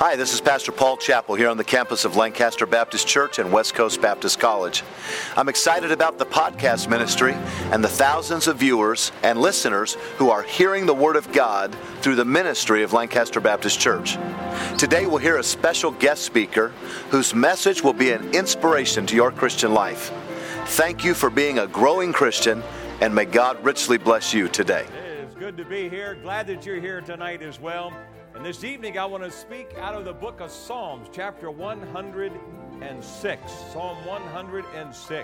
Hi, this is Pastor Paul Chappell here on the campus of Lancaster Baptist Church and West Coast Baptist College. I'm excited about the podcast ministry and the thousands of viewers and listeners who are hearing the Word of God through the ministry of Lancaster Baptist Church. Today we'll hear a special guest speaker whose message will be an inspiration to your Christian life. Thank you for being a growing Christian, and may God richly bless you today. It is good to be here. Glad that you're here tonight as well. And this evening, I want to speak out of the book of Psalms, chapter 106. Psalm 106.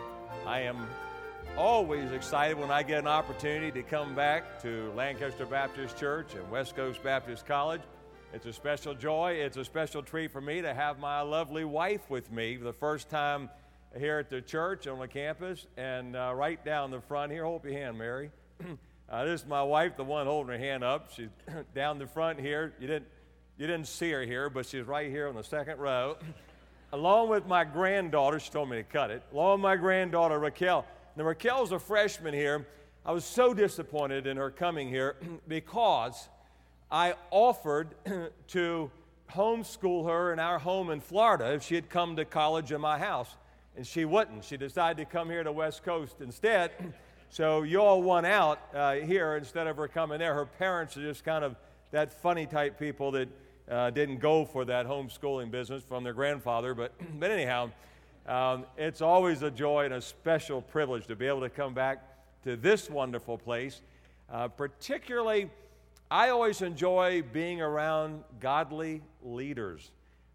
I am always excited when I get an opportunity to come back to Lancaster Baptist Church and West Coast Baptist College. It's a special joy. It's a special treat for me to have my lovely wife with me for the first time here at the church on the campus. And right down the front here, hold your hand, Mary. This is my wife, the one holding her hand up. She's down the front here. You didn't see her here, but she's right here on the second row. Along with my granddaughter, she told me to cut it, along with my granddaughter, Raquel. Now, Raquel's a freshman here. I was so disappointed in her coming here because I offered to homeschool her in our home in Florida if she had come to college in my house, and she wouldn't. She decided to come here to West Coast instead. So you all won out here instead of her coming there. Her parents are just kind of that funny type people that didn't go for that homeschooling business from their grandfather. But anyhow, it's always a joy and a special privilege to be able to come back to this wonderful place. Particularly, I always enjoy being around godly leaders.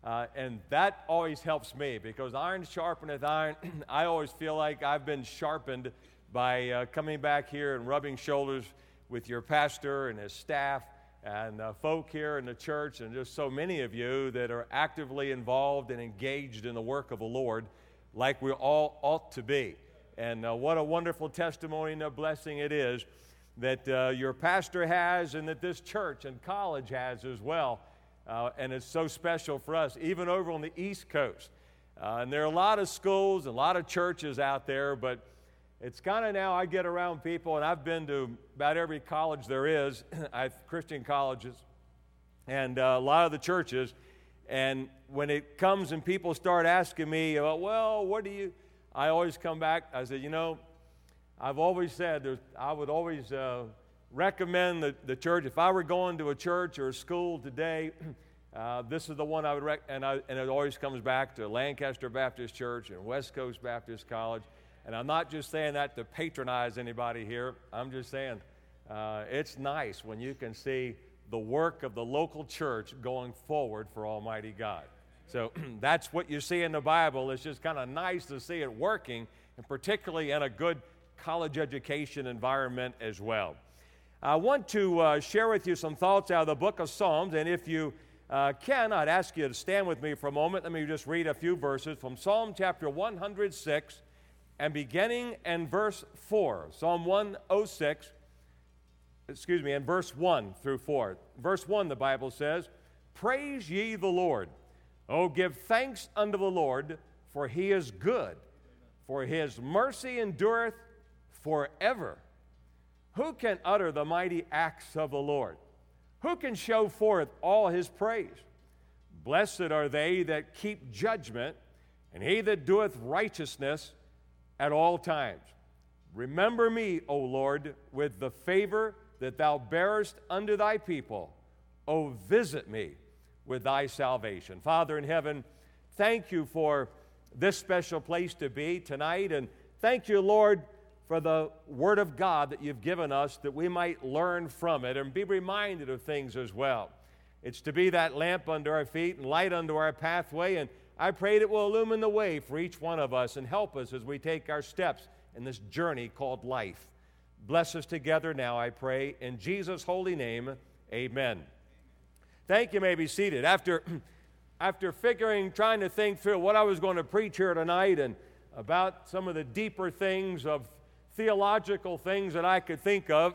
And that always helps me because iron sharpeneth iron. I always feel like I've been sharpened by coming back here and rubbing shoulders with your pastor and his staff and folk here in the church and just so many of you that are actively involved and engaged in the work of the Lord like we all ought to be. And what a wonderful testimony and a blessing it is that your pastor has and that this church and college has as well. And it's so special for us, even over on the East Coast. And there are a lot of schools and a lot of churches out there, but it's kind of now I get around people, and I've been to about every college there is, Christian colleges, and a lot of the churches. And when it comes and people start asking me, well, what do you, I always come back, I say, I've always said I would always recommend the church. If I were going to a church or a school today, this is the one I would and it always comes back to Lancaster Baptist Church and West Coast Baptist College. And I'm not just saying that to patronize anybody here. I'm just saying it's nice when you can see the work of the local church going forward for Almighty God. So that's what you see in the Bible. It's just kind of nice to see it working, and particularly in a good college education environment as well. I want to share with you some thoughts out of the book of Psalms, and if you can, I'd ask you to stand with me for a moment. Let me just read a few verses from Psalm chapter 106, and beginning in verse 4. Psalm 106, and verse 1 through 4. Verse 1, the Bible says, "Praise ye the Lord. O give thanks unto the Lord, for he is good, for his mercy endureth forever. Who can utter the mighty acts of the Lord? Who can show forth all his praise? Blessed are they that keep judgment, and he that doeth righteousness at all times. Remember me, O Lord, with the favor that thou bearest unto thy people. O visit me with thy salvation." Father in heaven, thank you for this special place to be tonight, and thank you, Lord, for the Word of God that you've given us that we might learn from it and be reminded of things as well. It's to be that lamp under our feet and light unto our pathway, and I pray that it will illumine the way for each one of us and help us as we take our steps in this journey called life. Bless us together now, I pray. In Jesus' holy name, amen. Thank you. You may be seated. After trying to think through what I was going to preach here tonight and about some of the deeper things of theological things that I could think of,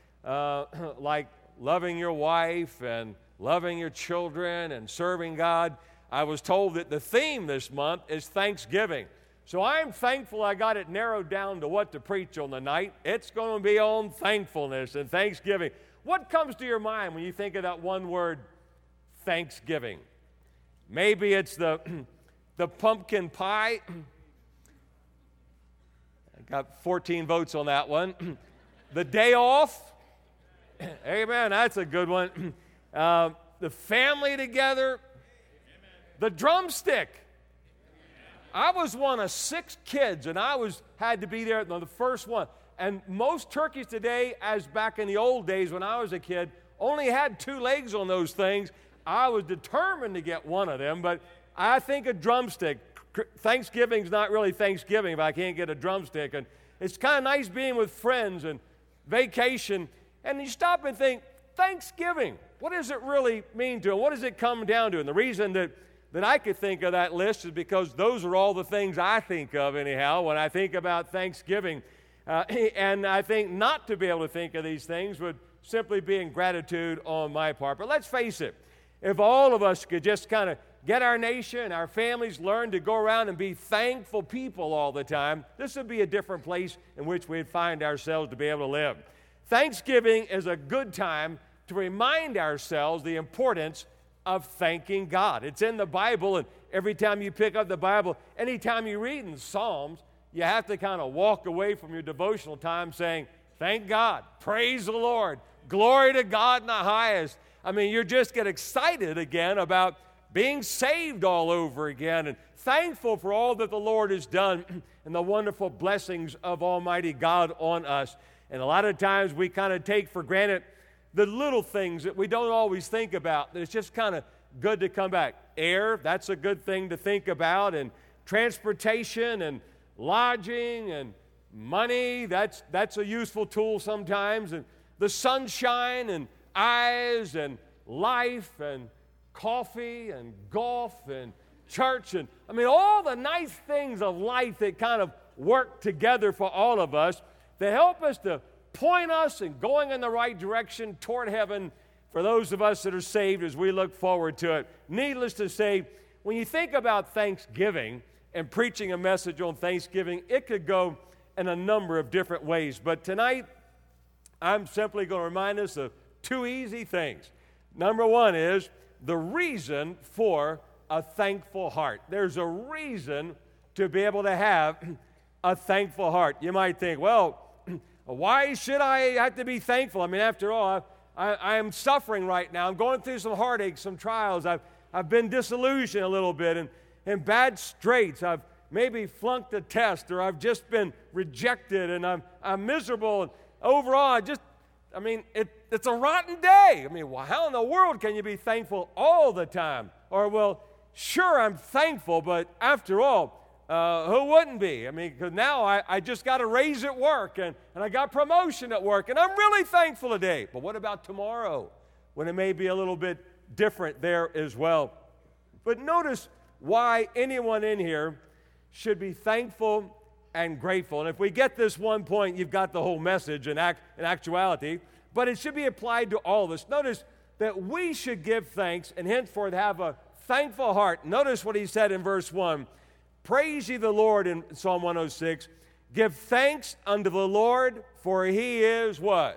like loving your wife and loving your children and serving God, I was told that the theme this month is Thanksgiving. So I'm thankful I got it narrowed down to what to preach on the night. It's going to be on thankfulness and Thanksgiving. What comes to your mind when you think of that one word, Thanksgiving? Maybe it's the pumpkin pie. I got 14 votes on that one. The day off. Amen, that's a good one. The family together. The drumstick. I was one of 6 kids, and I had to be there, the first one. And most turkeys today, as back in the old days when I was a kid, only had 2 legs on those things. I was determined to get one of them, but I think a drumstick. Thanksgiving's not really Thanksgiving if I can't get a drumstick. And it's kind of nice being with friends and vacation. And you stop and think, Thanksgiving, what does it really mean to them? What does it come down to? And the reason that I could think of that list is because those are all the things I think of anyhow when I think about Thanksgiving. And I think not to be able to think of these things would simply be ingratitude on my part. But let's face it, if all of us could just kind of get our nation, our families, learn to go around and be thankful people all the time, this would be a different place in which we'd find ourselves to be able to live. Thanksgiving is a good time to remind ourselves the importance of thanking God. It's in the Bible, and every time you pick up the Bible, anytime you read in Psalms, you have to kind of walk away from your devotional time saying, thank God, praise the Lord, glory to God in the highest. I mean, you just get excited again about being saved all over again and thankful for all that the Lord has done and the wonderful blessings of Almighty God on us. And a lot of times we kind of take for granted the little things that we don't always think about, that it's just kind of good to come back. Air, that's a good thing to think about, and transportation and lodging and money, that's a useful tool sometimes, and the sunshine and eyes and life and coffee and golf and church and, I mean, all the nice things of life that kind of work together for all of us that help us to point us and going in the right direction toward heaven for those of us that are saved as we look forward to it. Needless to say, when you think about Thanksgiving and preaching a message on Thanksgiving, it could go in a number of different ways. But tonight, I'm simply going to remind us of 2 easy things. Number 1 is the reason for a thankful heart. There's a reason to be able to have a thankful heart. You might think, well, why should I have to be thankful? I mean, after all, I am suffering right now. I'm going through some heartaches, some trials. I've been disillusioned a little bit and in bad straits. I've maybe flunked a test, or I've just been rejected, and I'm miserable. And overall, it's a rotten day. I mean, well, how in the world can you be thankful all the time? Or, well, sure, I'm thankful, but after all, who wouldn't be? I mean, because now I just got a raise at work, and I got promotion at work, and I'm really thankful today. But what about tomorrow, when it may be a little bit different there as well? But notice why anyone in here should be thankful and grateful. And if we get this one point, you've got the whole message in actuality. But it should be applied to all of us. Notice that we should give thanks and henceforth have a thankful heart. Notice what he said in verse 1. Praise ye the Lord in Psalm 106. Give thanks unto the Lord, for he is what?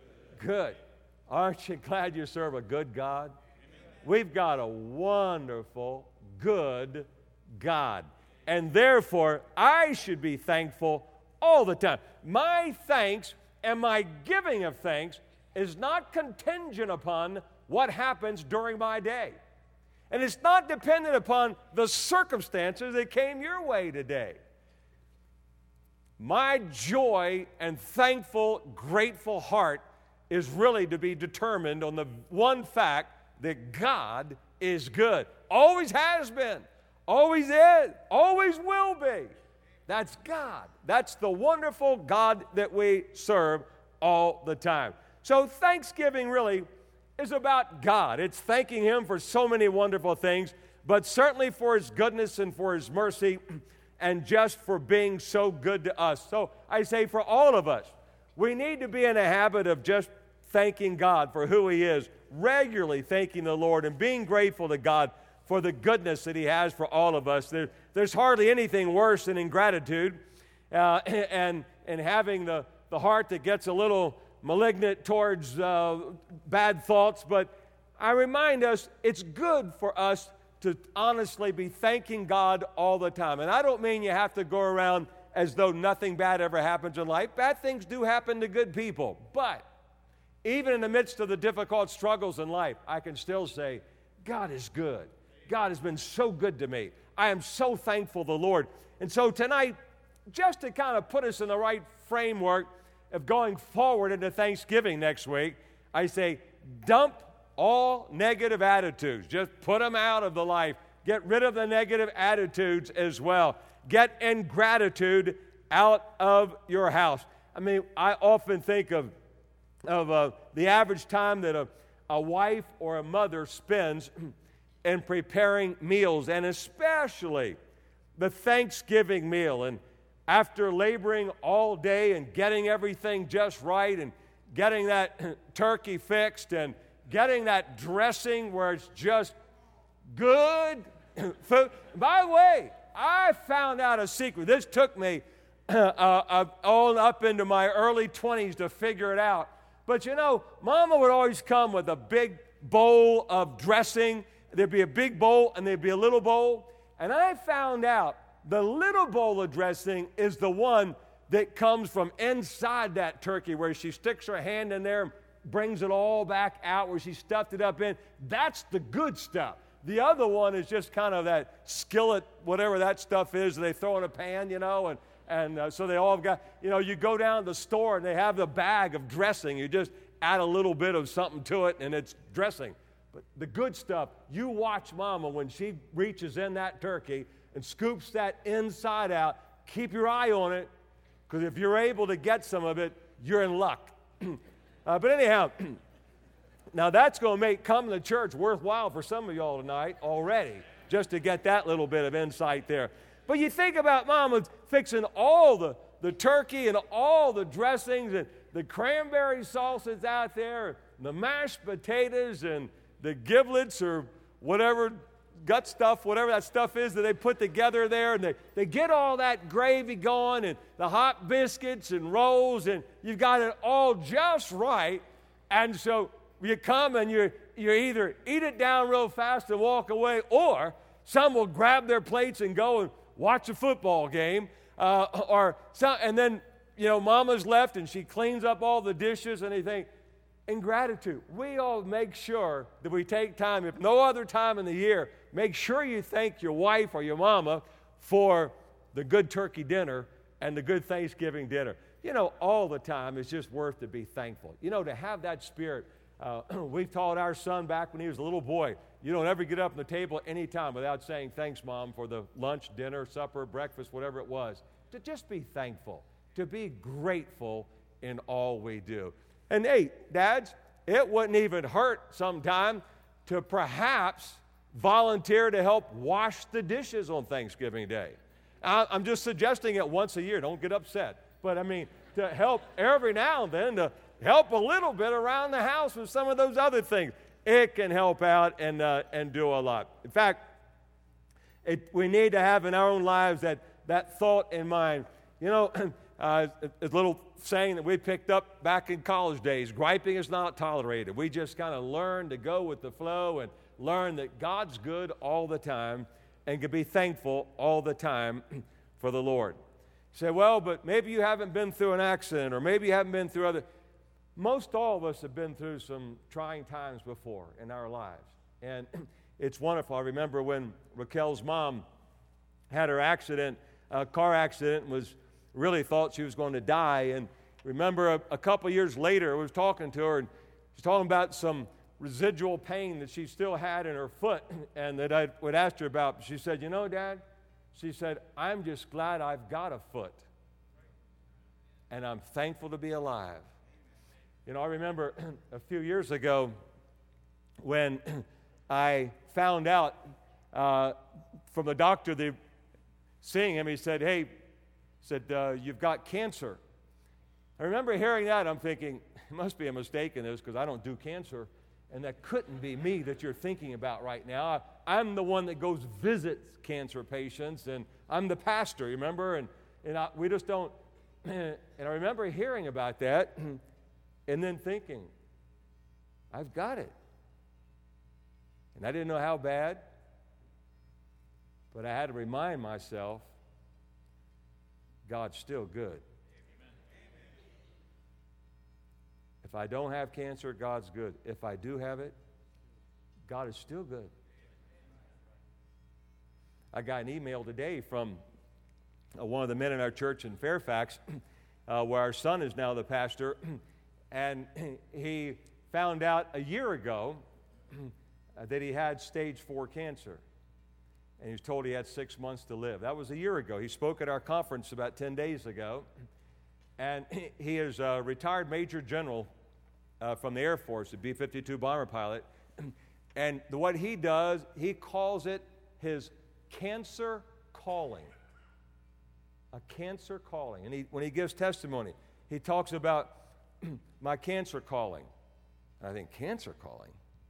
Good. Aren't you glad you serve a good God? We've got a wonderful, good God. And therefore, I should be thankful all the time. My thanks and my giving of thanks is not contingent upon what happens during my day. And it's not dependent upon the circumstances that came your way today. My joy and thankful, grateful heart is really to be determined on the one fact that God is good. Always has been, always is, always will be. That's God. That's the wonderful God that we serve all the time. So Thanksgiving really is about God. It's thanking Him for so many wonderful things, but certainly for His goodness and for His mercy and just for being so good to us. So I say for all of us, we need to be in a habit of just thanking God for who He is, regularly thanking the Lord and being grateful to God for the goodness that He has for all of us. There's hardly anything worse than ingratitude and having the heart that gets a little malignant towards bad thoughts, but I remind us it's good for us to honestly be thanking God all the time. And I don't mean you have to go around as though nothing bad ever happens in life. Bad things do happen to good people. But even in the midst of the difficult struggles in life, I can still say, God is good. God has been so good to me. I am so thankful to the Lord. And so tonight, just to kind of put us in the right framework of going forward into Thanksgiving next week, I say, dump all negative attitudes. Just put them out of the life. Get rid of the negative attitudes as well. Get ingratitude out of your house. I mean, I often think of the average time that a wife or a mother spends in preparing meals, and especially the Thanksgiving meal. And after laboring all day and getting everything just right and getting that turkey fixed and getting that dressing where it's just good food. By the way, I found out a secret. This took me all up into my early 20s to figure it out. But you know, Mama would always come with a big bowl of dressing. There'd be a big bowl and there'd be a little bowl. And I found out the little bowl of dressing is the one that comes from inside that turkey, where she sticks her hand in there and brings it all back out where she stuffed it up in. That's the good stuff. The other one is just kind of that skillet, whatever that stuff is, they throw in a pan, you know, and so they all have got, you know, you go down to the store and they have the bag of dressing. You just add a little bit of something to it and it's dressing. But the good stuff, you watch Mama when she reaches in that turkey and scoops that inside out. Keep your eye on it, because if you're able to get some of it, you're in luck. But anyhow, now that's going to make coming to church worthwhile for some of y'all tonight already, just to get that little bit of insight there. But you think about Mama fixing all the turkey and all the dressings and the cranberry sauce that's out there, the mashed potatoes and the giblets or whatever, gut stuff, whatever that stuff is that they put together there, and they get all that gravy going and the hot biscuits and rolls, and you've got it all just right. And so you come and you either eat it down real fast and walk away, or some will grab their plates and go and watch a football game, and then, you know, Mama's left and she cleans up all the dishes, and they think, ingratitude. We all make sure that we take time, if no other time in the year, make sure you thank your wife or your mama for the good turkey dinner and the good Thanksgiving dinner. You know, all the time, it's just worth to be thankful. You know, to have that spirit. We've taught our son back when he was a little boy, you don't ever get up from the table any time without saying, thanks, Mom, for the lunch, dinner, supper, breakfast, whatever it was. To just be thankful, to be grateful in all we do. And hey, dads, it wouldn't even hurt sometime to perhaps volunteer to help wash the dishes on Thanksgiving Day. I'm just suggesting it once a year. Don't get upset. But I mean, to help every now and then, to help a little bit around the house with some of those other things. It can help out and do a lot. In fact, we need to have in our own lives that thought in mind. You know, a little saying that we picked up back in college days, griping is not tolerated. We just kind of learn to go with the flow and learn that God's good all the time and can be thankful all the time for the Lord. You say, well, but maybe you haven't been through an accident, or maybe you haven't been through other. Most all of us have been through some trying times before in our lives. And it's wonderful. I remember when Raquel's mom had her accident, car accident, and was really thought she was going to die. And remember a couple years later, I was talking to her, and she's talking about some residual pain that she still had in her foot, and that I would ask her about. She said, you know, Dad, she said, I'm just glad I've got a foot, and I'm thankful to be alive. You know, I remember a few years ago when I found out from the doctor, seeing him, he said, hey, you've got cancer. I remember hearing that. I'm thinking, there must be a mistake in this, because I don't do cancer, and that couldn't be me that you're thinking about right now. I'm the one that goes visits cancer patients, and I'm the pastor, you remember? And we just don't. And I remember hearing about that and then thinking, I've got it. And I didn't know how bad, But I had to remind myself, God's still good. If I don't have cancer, God's good. If I do have it, God is still good. I got an email today from one of the men in our church in Fairfax, where our son is now the pastor, and he found out a year ago that he had stage 4 cancer. And he was told he had 6 months to live. That was a year ago. He spoke at our conference about 10 days ago. And he is a retired Major General from the Air Force, a B-52 bomber pilot. And what he does, he calls it his cancer calling. A cancer calling. And when he gives testimony, he talks about my cancer calling. And I think, cancer calling?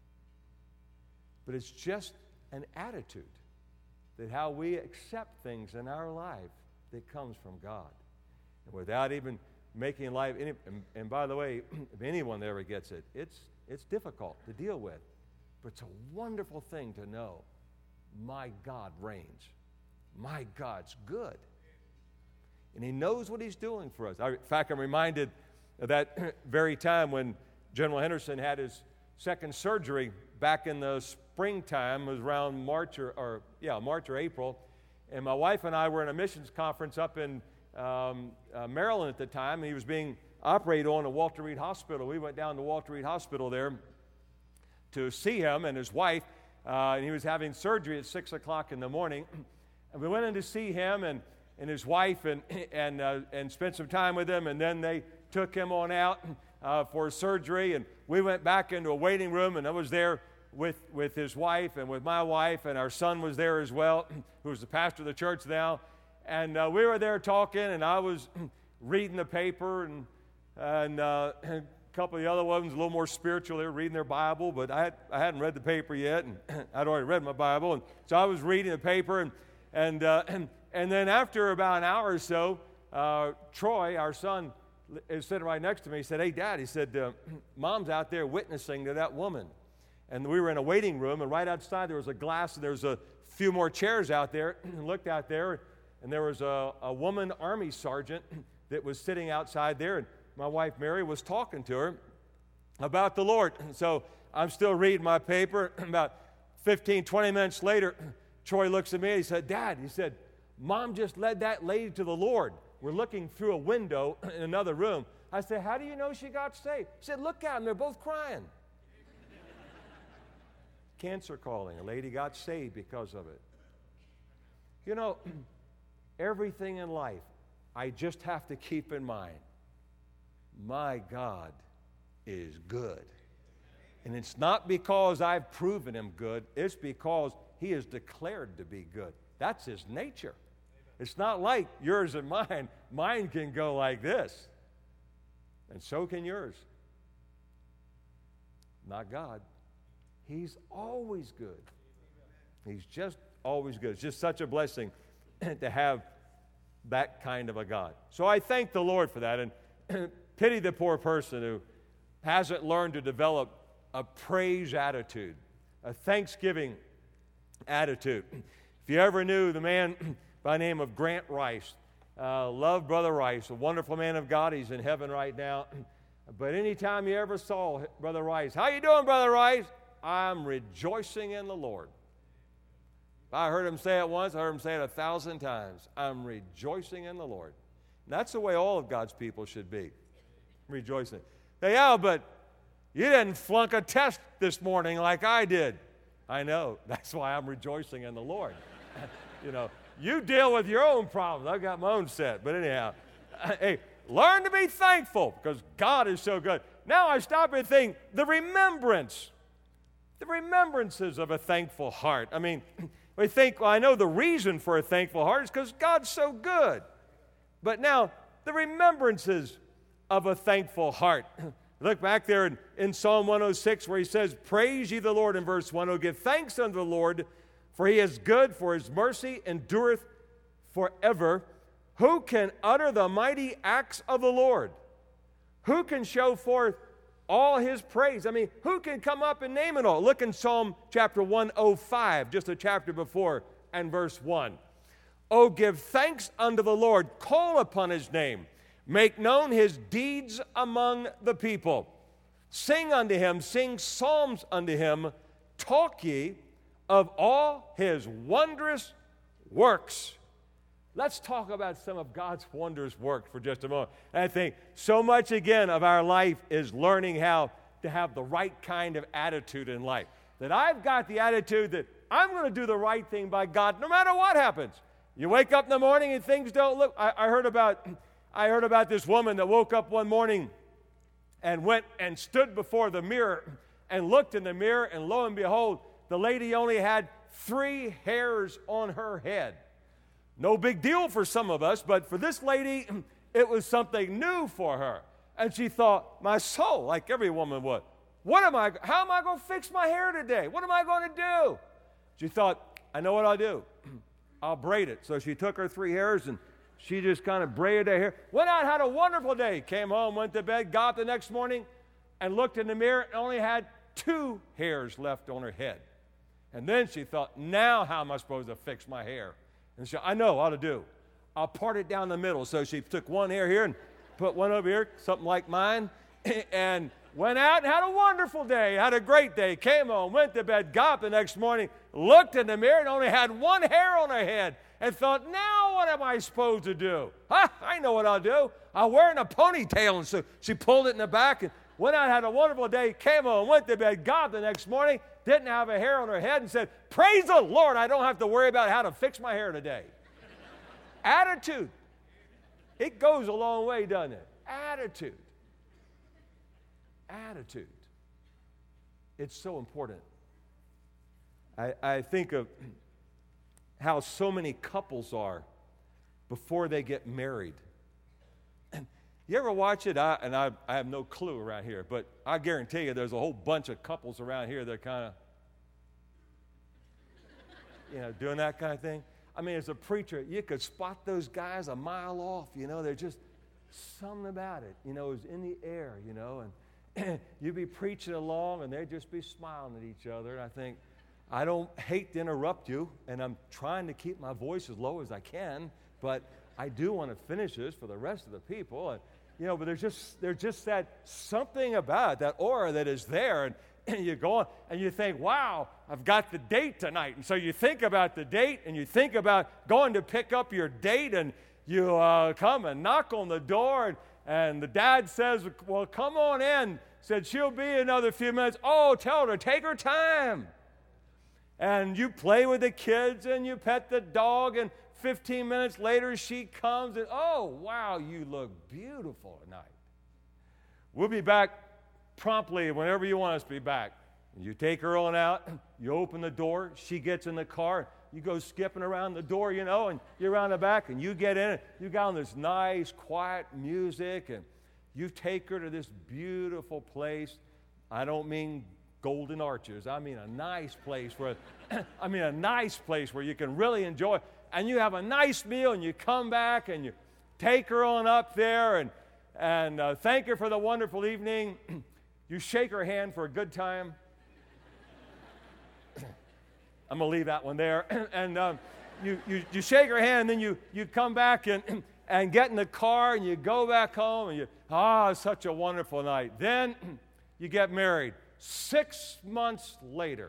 But it's just an attitude that how we accept things in our life that comes from God. And without even making life, and by the way, if anyone ever gets it, it's difficult to deal with. But it's a wonderful thing to know my God reigns. My God's good. And He knows what He's doing for us. In fact, I'm reminded of that very time when General Henderson had his second surgery back in the springtime. It was around March or April. And my wife and I were in a missions conference up in Maryland at the time. And he was being operated on at Walter Reed Hospital. We went down to Walter Reed Hospital there to see him and his wife. And he was having surgery at 6 o'clock in the morning. And we went in to see him and his wife and spent some time with him. And then they took him on out for surgery. And we went back into a waiting room, and I was there with his wife and with my wife, and our son was there as well, who was the pastor of the church now. And we were there talking, and I was reading the paper, and a couple of the other ones, a little more spiritual, they were reading their Bible, but I hadn't read the paper yet, and I'd already read my Bible, and so I was reading the paper, and then after about an hour or so, Troy, our son, is sitting right next to me. He said, "Hey, Dad," he said, "Mom's out there witnessing to that woman." And we were in a waiting room, and right outside there was a glass, and there was a few more chairs out there, and looked out there, and there was a woman Army sergeant that was sitting outside there, and my wife Mary was talking to her about the Lord. And so I'm still reading my paper. About 15, 20 minutes later, Troy looks at me and he said, "Dad," he said, "Mom just led that lady to the Lord. We're looking through a window in another room." I said, "How do you know she got saved?" He said, "Look at them, they're both crying." Cancer calling. A lady got saved because of it. You know, everything in life, I just have to keep in mind, my God is good. And it's not because I've proven Him good. It's because He is declared to be good. That's His nature. It's not like yours and mine. Mine can go like this. And so can yours. Not God. He's always good. He's just always good. It's just such a blessing to have that kind of a God. So I thank the Lord for that, and pity the poor person who hasn't learned to develop a praise attitude, a thanksgiving attitude. If you ever knew the man by the name of Grant Rice, loved Brother Rice, a wonderful man of God. He's in heaven right now. But anytime you ever saw Brother Rice, "How you doing, Brother Rice?" "I'm rejoicing in the Lord." I heard him say it once. I heard him say it 1,000 times. "I'm rejoicing in the Lord." And that's the way all of God's people should be, rejoicing. Say, "Yeah, but you didn't flunk a test this morning like I did." I know. That's why I'm rejoicing in the Lord. You know, you deal with your own problems. I've got my own set. But anyhow, hey, learn to be thankful because God is so good. Now I stop and think, the remembrances of a thankful heart. I mean, we think, well, I know the reason for a thankful heart is because God's so good. But now, the remembrances of a thankful heart. Look back there in Psalm 106 where he says, "Praise ye the Lord," in verse 1. "Oh, give thanks unto the Lord, for He is good, for His mercy endureth forever. Who can utter the mighty acts of the Lord? Who can show forth all His praise?" I mean, who can come up and name it all? Look in Psalm chapter 105, just a chapter before and verse 1. Oh, give thanks unto the Lord, call upon his name, make known his deeds among the people. Sing unto him, sing psalms unto him, talk ye of all his wondrous works. Let's talk about some of God's wondrous works for just a moment. And I think so much, again, of our life is learning how to have the right kind of attitude in life. That I've got the attitude that I'm going to do the right thing by God no matter what happens. You wake up in the morning and things don't look... I heard about this woman that woke up one morning and went and stood before the mirror and looked in the mirror, and lo and behold, the lady only had 3 hairs on her head. No big deal for some of us, but for this lady, it was something new for her. And she thought, my soul, like every woman would, how am I going to fix my hair today? What am I going to do? She thought, I know what I'll do. I'll braid it. So she took her 3 hairs and she just kind of braided her hair. Went out, had a wonderful day. Came home, went to bed, got up the next morning and looked in the mirror and only had 2 hairs left on her head. And then she thought, now how am I supposed to fix my hair? And she said, I know what to do. I'll part it down the middle. So she took 1 hair here and put 1 over here, something like mine, and went out and had a wonderful day, had a great day, came home, went to bed, got up the next morning, looked in the mirror and only had 1 hair on her head and thought, now what am I supposed to do? I know what I'll do. I'll wear it in a ponytail. And so she pulled it in the back and went out, had a wonderful day, came home, went to bed, got up the next morning, didn't have a hair on her head and said, praise the Lord, I don't have to worry about how to fix my hair today. Attitude. It goes a long way, doesn't it? Attitude. Attitude. It's so important. I think of how so many couples are before they get married. You ever watch it? I have no clue around here, but I guarantee you there's a whole bunch of couples around here that kind of, doing that kind of thing. I mean, as a preacher, you could spot those guys a mile off, they're just something about it, it's in the air, and you'd be preaching along and they'd just be smiling at each other. And I think, I don't hate to interrupt you, and I'm trying to keep my voice as low as I can, but I do want to finish this for the rest of the people. And, but there's just that something about it, that aura that is there. And you go on and you think, wow, I've got the date tonight. And so you think about the date and you think about going to pick up your date, and you come and knock on the door, and the dad says, well, come on in. Said, she'll be another few minutes. Oh, tell her to take her time. And you play with the kids and you pet the dog, and 15 minutes later she comes and, oh, wow, you look beautiful tonight. We'll be back promptly whenever you want us to be back. You take her on out, you open the door, she gets in the car, you go skipping around the door, and you're around the back, and you get in it. You got on this nice, quiet music, and you take her to this beautiful place. I don't mean Golden Arches. I mean a nice place where, you can really enjoy. And you have a nice meal, and you come back, and you take her on up there, and thank her for the wonderful evening. You shake her hand for a good time. I'm going to leave that one there. And you shake her hand, and then you come back and get in the car, and you go back home, and it's such a wonderful night. Then you get married 6 months later.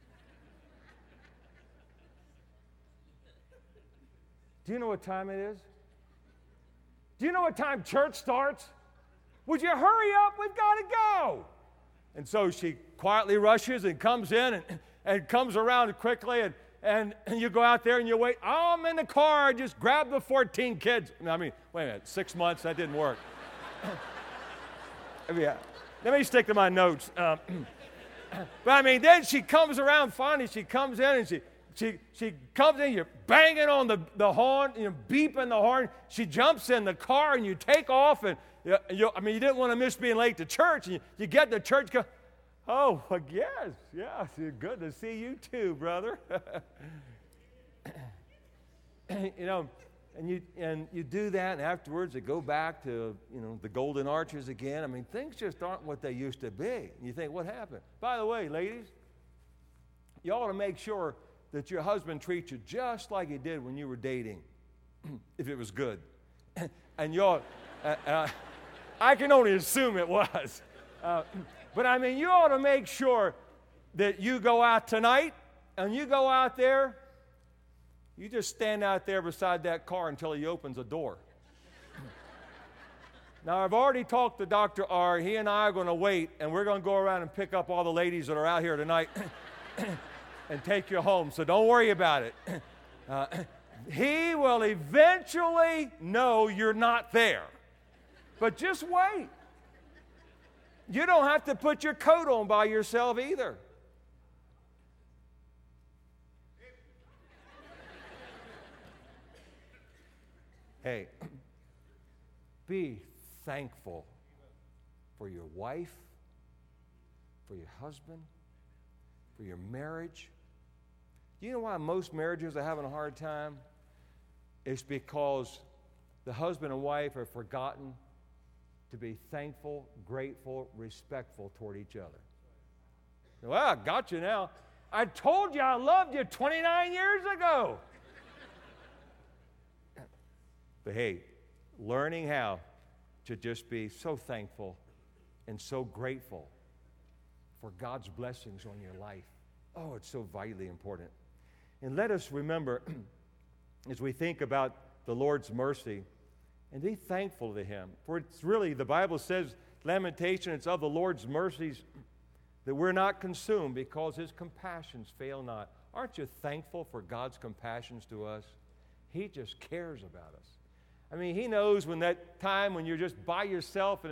Do you know what time it is? Do you know what time church starts? Would you hurry up? We've got to go. And so she quietly rushes and comes in and comes around quickly, and you go out there and you wait. Oh, I'm in the car. I just grabbed the 14 kids. I mean, wait a minute, 6 months, that didn't work. Yeah. Let me stick to my notes. But I mean, then she comes around finally. She comes in and she comes in, you're banging on the horn, beeping the horn. She jumps in the car and you take off, and you didn't want to miss being late to church. And you get to church, go, oh, yes, good to see you too, brother. And you do that, and afterwards you go back to the Golden Arches again. I mean, things just aren't what they used to be. And you think, what happened? By the way, ladies, you ought to make sure that your husband treats you just like he did when you were dating, if it was good. And I can only assume it was. But I mean, you ought to make sure that you go out tonight, and you go out there, you just stand out there beside that car until he opens a door. Now, I've already talked to Dr. R. He and I are going to wait, and we're going to go around and pick up all the ladies that are out here tonight and take you home. So don't worry about it. He will eventually know you're not there. But just wait. You don't have to put your coat on by yourself either. Hey, be thankful for your wife, for your husband, for your marriage. You know why most marriages are having a hard time? It's because the husband and wife have forgotten to be thankful, grateful, respectful toward each other. Well, I got you now. I told you I loved you 29 years ago. But hey, learning how to just be so thankful and so grateful for God's blessings on your life. Oh, it's so vitally important. And let us remember, as we think about the Lord's mercy, and be thankful to Him. For it's really, the Bible says, lamentation, it's of the Lord's mercies that we're not consumed because His compassions fail not. Aren't you thankful for God's compassions to us? He just cares about us. I mean, He knows when that time when you're just by yourself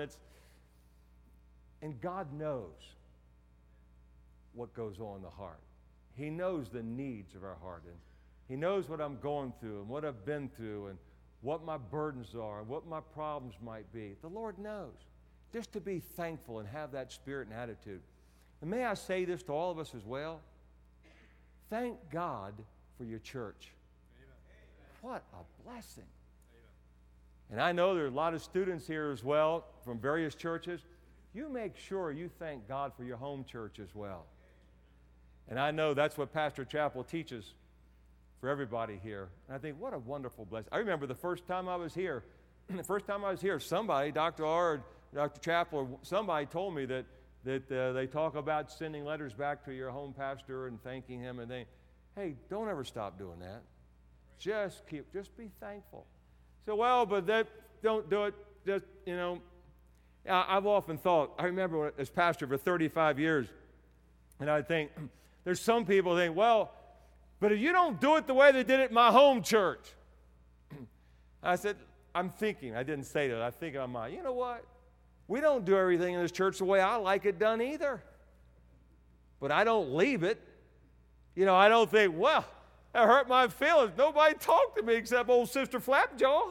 and God knows what goes on in the heart. He knows the needs of our heart, and He knows what I'm going through and what I've been through and what my burdens are and what my problems might be. The Lord knows. Just to be thankful and have that spirit and attitude. And may I say this to all of us as well? Thank God for your church. What a blessing. And I know there are a lot of students here as well from various churches. You make sure you thank God for your home church as well. And I know that's what Pastor Chappell teaches for everybody here. And I think, what a wonderful blessing. I remember the first time I was here, somebody, Dr. R. or Dr. Chappell, or somebody told me that they talk about sending letters back to your home pastor and thanking him. And hey, don't ever stop doing that. Just be thankful. So, well, but don't do it. I've often thought, I remember as pastor for 35 years, and I think, there's some people who think, well, but if you don't do it the way they did it in my home church. I said, I didn't say that, I think in my mind, you know what? We don't do everything in this church the way I like it done either. But I don't leave it. I don't think, well, that hurt my feelings. Nobody talked to me except old Sister Flapjaw.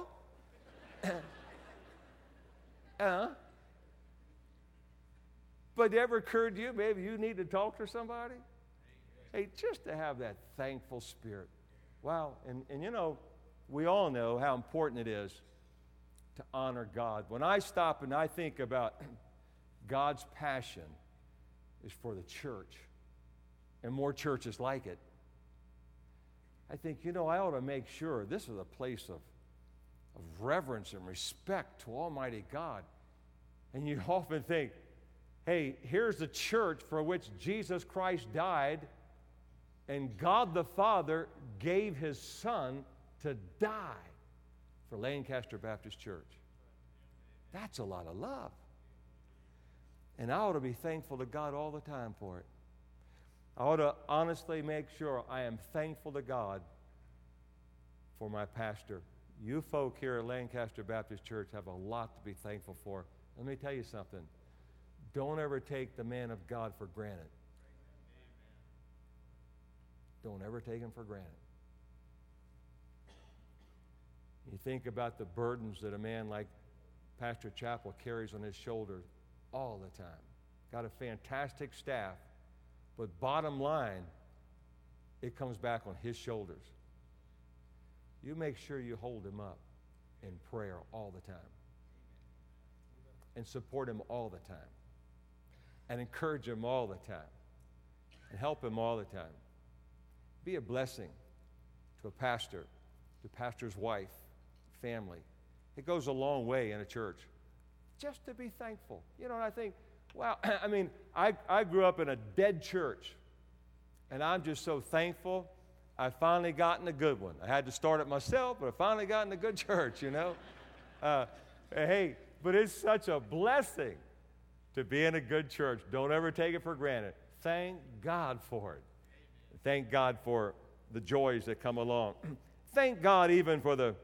But it ever occurred to you, maybe you need to talk to somebody? Hey, just to have that thankful spirit. Wow. And we all know how important it is to honor God. When I stop and I think about God's passion is for the church and more churches like it, I think, I ought to make sure this is a place of reverence and respect to Almighty God. And you often think, hey, here's the church for which Jesus Christ died, and God the Father gave His Son to die for Lancaster Baptist Church. That's a lot of love. And I ought to be thankful to God all the time for it. I ought to honestly make sure I am thankful to God for my pastor. You folk here at Lancaster Baptist Church have a lot to be thankful for. Let me tell you something. Don't ever take the man of God for granted. Don't ever take him for granted. You think about the burdens that a man like Pastor Chappell carries on his shoulders all the time. Got a fantastic staff, but bottom line, it comes back on his shoulders. You make sure you hold him up in prayer all the time and support him all the time and encourage him all the time and help him all the time. be a blessing to a pastor, to a pastor's wife, family. It goes a long way in a church. Just to be thankful. You know, and I think, wow, I mean, I grew up in a dead church, and I'm just so thankful I finally got in a good one. I had to start it myself, but I finally got in a good church, you know. Hey, but it's such a blessing to be in a good church. Don't ever take it for granted. Thank God for it. Thank God for the joys that come along. Thank God even for the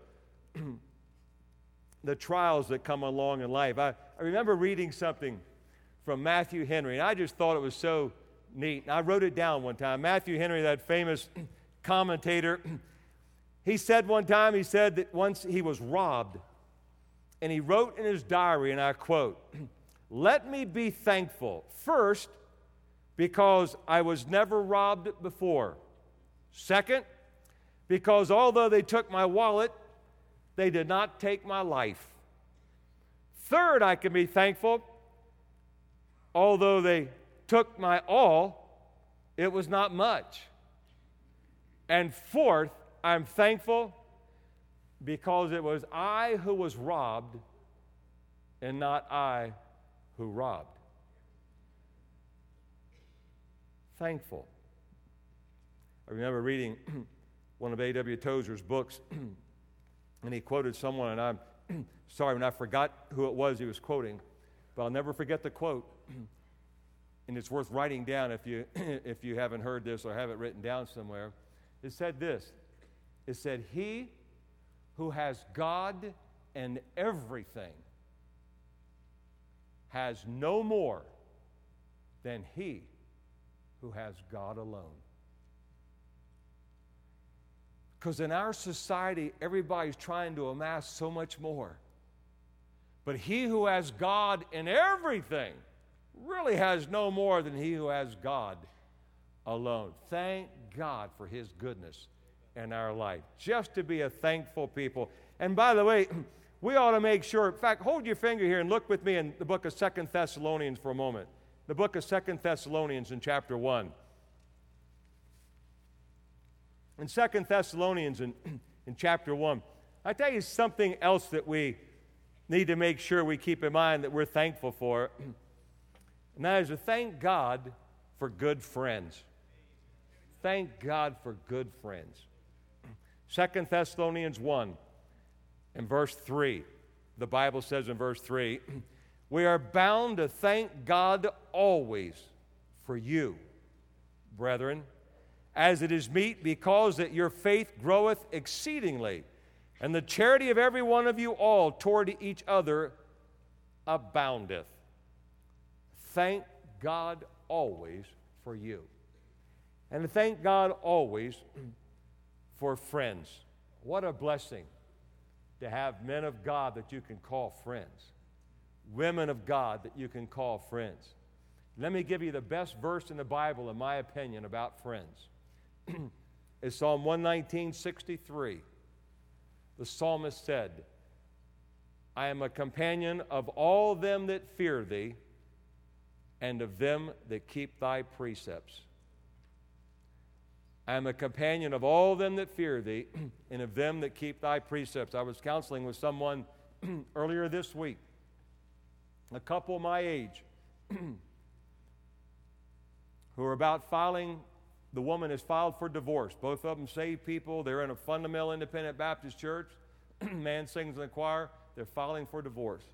trials that come along in life. I remember reading something from Matthew Henry, and I just thought it was so neat. And I wrote it down one time. Matthew Henry, that famous commentator, he said one time, he said that once he was robbed, and he wrote in his diary, and I quote, "Let me be thankful, first, because I was never robbed before. Second, because although they took my wallet, they did not take my life. Third, I can be thankful, although they took my all, it was not much. And fourth, I'm thankful because it was I who was robbed and not I who robbed." Thankful. I remember reading one of A.W. Tozer's books, and he quoted someone, and I'm sorry when I forgot who it was he was quoting, but I'll never forget the quote. And it's worth writing down if you haven't heard this or have it written down somewhere. It said this. It said, "He who has God and everything has no more than he who has God alone." Because in our society, everybody's trying to amass so much more. But he who has God in everything really has no more than he who has God alone. Thank God for his goodness in our life. Just to be a thankful people. And by the way, we ought to make sure, in fact, hold your finger here and look with me in the book of 2 Thessalonians for a moment. The book of 2 Thessalonians in chapter 1. In 2 Thessalonians in chapter 1, I tell you something else that we need to make sure we keep in mind that we're thankful for. And that is to thank God for good friends. Thank God for good friends. 2 Thessalonians 1 and verse 3, the Bible says in verse 3, "We are bound to thank God always for you, brethren, as it is meet, because that your faith groweth exceedingly, and the charity of every one of you all toward each other aboundeth." Thank God always for you. And thank God always for friends. What a blessing to have men of God that you can call friends. Women of God that you can call friends. Let me give you the best verse in the Bible, in my opinion, about friends. It's Psalm 119:63. The psalmist said, "I am a companion of all them that fear thee, and of them that keep thy precepts." I am a companion of all them that fear thee, and of them that keep thy precepts. I was counseling with someone earlier this week, a couple my age, who are about filing. The woman has filed for divorce. Both of them saved people. They're in a fundamental independent Baptist church. Man sings in the choir. They're filing for divorce.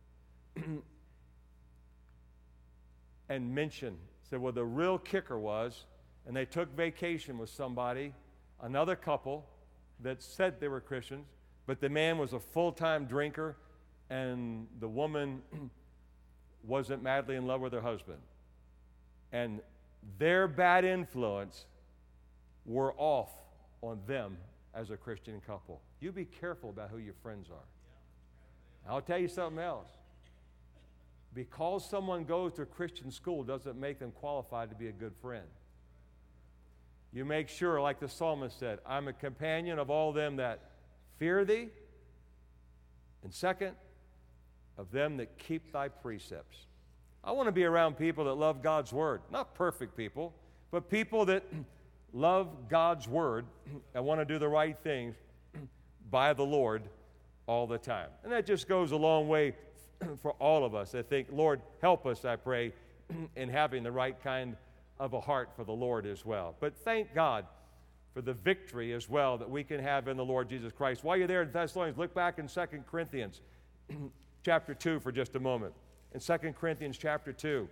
And said, well, the real kicker was, and they took vacation with somebody, another couple that said they were Christians, but the man was a full-time drinker, and the woman wasn't madly in love with her husband. And their bad influence were off on them as a Christian couple. You be careful about who your friends are. I'll tell you something else. Because someone goes to a Christian school doesn't make them qualified to be a good friend. You make sure, like the psalmist said, I'm a companion of all them that fear thee, and second, of them that keep thy precepts. I want to be around people that love God's word. Not perfect people, but people that love God's Word and want to do the right things by the Lord all the time. And that just goes a long way for all of us. I think, Lord, help us, I pray, in having the right kind of a heart for the Lord as well. But thank God for the victory as well that we can have in the Lord Jesus Christ. While you're there in Thessalonians, look back in 2 Corinthians chapter 2 for just a moment. In 2 Corinthians chapter 2.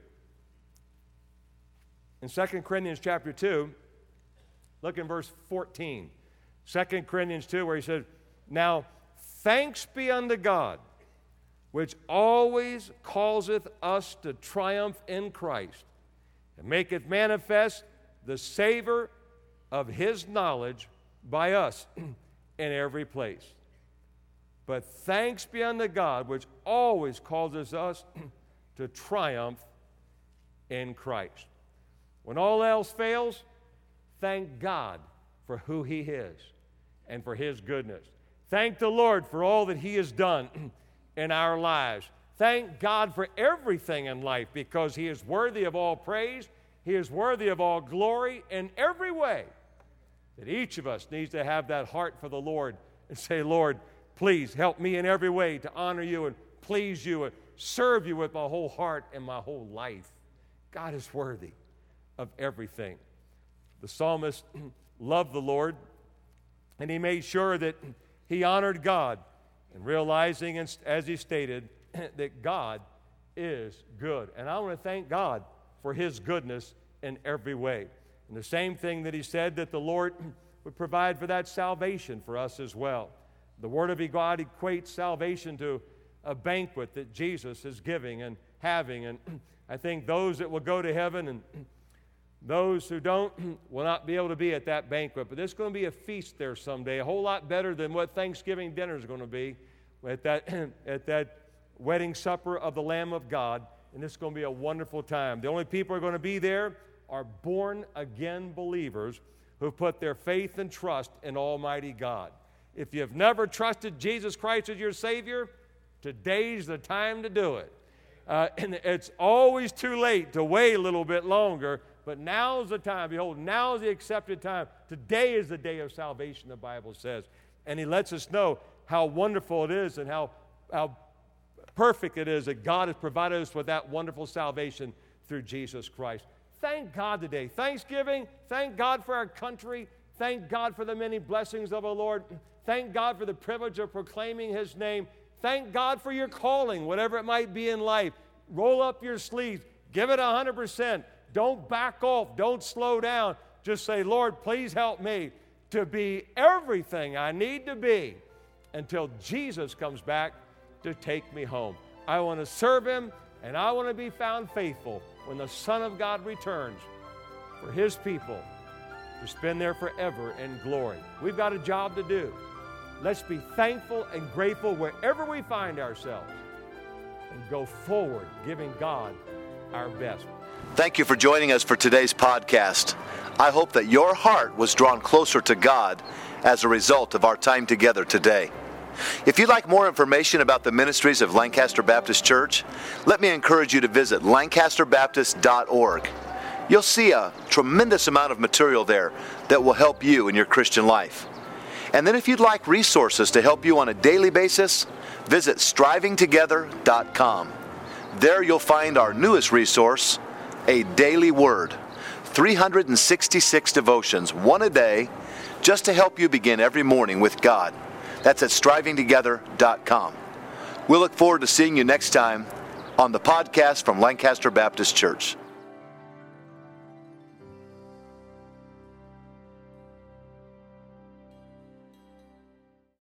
In 2 Corinthians chapter 2, look in verse 14. 2 Corinthians 2, where he says, "Now thanks be unto God, which always causeth us to triumph in Christ, and maketh manifest the savor of his knowledge by us in every place. But thanks be unto God, which always causes us to triumph in Christ." When all else fails, thank God for who he is and for his goodness. Thank the Lord for all that he has done in our lives. Thank God for everything in life, because he is worthy of all praise. He is worthy of all glory in every way. That each of us needs to have that heart for the Lord and say, "Lord, please help me in every way to honor you and please you and serve you with my whole heart and my whole life." God is worthy of everything. The psalmist loved the Lord, and he made sure that he honored God, and realizing, as he stated, that God is good. And I want to thank God for his goodness in every way. And the same thing that he said, that the Lord would provide for that salvation for us as well. The Word of God equates salvation to a banquet that Jesus is giving and having. And I think those that will go to heaven and those who don't will not be able to be at that banquet. But there's going to be a feast there someday, a whole lot better than what Thanksgiving dinner is going to be at that wedding supper of the Lamb of God. And it's going to be a wonderful time. The only people who are going to be there are born-again believers who put their faith and trust in Almighty God. If you've never trusted Jesus Christ as your Savior, today's the time to do it. And it's always too late to wait a little bit longer, but now's the time. Behold, now is the accepted time. Today is the day of salvation, the Bible says. And he lets us know how wonderful it is and how perfect it is that God has provided us with that wonderful salvation through Jesus Christ. Thank God today. Thanksgiving, thank God for our country. Thank God for the many blessings of our Lord. Thank God for the privilege of proclaiming his name. Thank God for your calling, whatever it might be in life. Roll up your sleeves. Give it 100%. Don't back off. Don't slow down. Just say, "Lord, please help me to be everything I need to be until Jesus comes back to take me home. I want to serve him, and I want to be found faithful when the Son of God returns for his people to spend there forever in glory." We've got a job to do. Let's be thankful and grateful wherever we find ourselves and go forward giving God our best. Thank you for joining us for today's podcast. I hope that your heart was drawn closer to God as a result of our time together today. If you'd like more information about the ministries of Lancaster Baptist Church, let me encourage you to visit lancasterbaptist.org. You'll see a tremendous amount of material there that will help you in your Christian life. And then if you'd like resources to help you on a daily basis, visit strivingtogether.com. There you'll find our newest resource, A Daily Word, 366 devotions, one a day, just to help you begin every morning with God. That's at strivingtogether.com. We'll look forward to seeing you next time on the podcast from Lancaster Baptist Church.